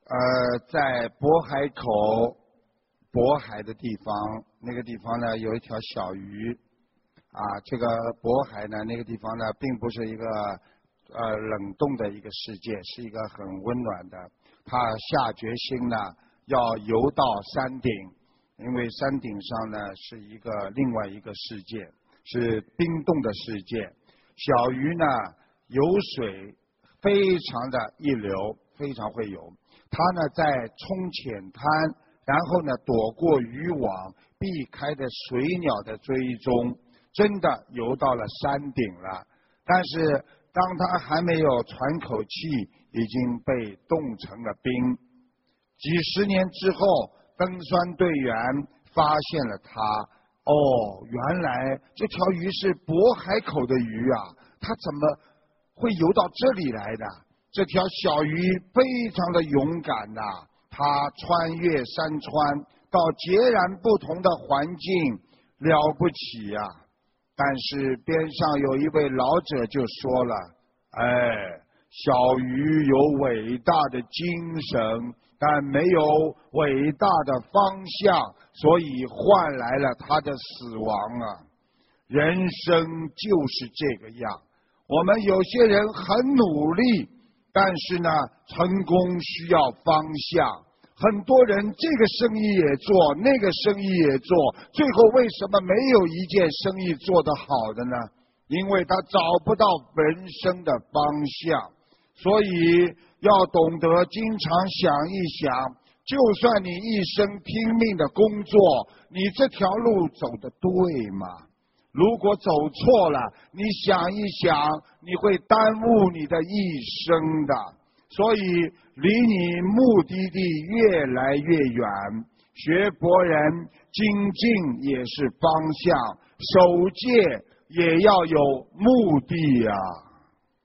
在渤海口，渤海的地方，那个地方呢有一条小鱼，这个渤海呢那个地方呢并不是一个冷冻的一个世界，是一个很温暖的。他下决心呢要游到山顶，因为山顶上呢是一个另外一个世界，是冰冻的世界。小鱼呢游水非常的一流，非常会游。他呢在冲浅滩，然后呢躲过渔网，避开的水鸟的追踪，真的游到了山顶了。但是当他还没有喘口气，已经被冻成了冰。几十年之后，登山队员发现了他，原来这条鱼是渤海口的鱼啊，它怎么会游到这里来的？这条小鱼非常的勇敢呐，它穿越山川到截然不同的环境，了不起呀！但是边上有一位老者就说了，小鱼有伟大的精神，但没有伟大的方向，所以换来了他的死亡啊！人生就是这个样，我们有些人很努力，但是呢，成功需要方向。很多人这个生意也做，那个生意也做，最后为什么没有一件生意做得好的呢？因为他找不到人生的方向。所以要懂得经常想一想，就算你一生拼命的工作，你这条路走得对吗？如果走错了，你想一想，你会耽误你的一生的。所以离你目的地越来越远，学佛人精进也是方向，守戒也要有目的啊。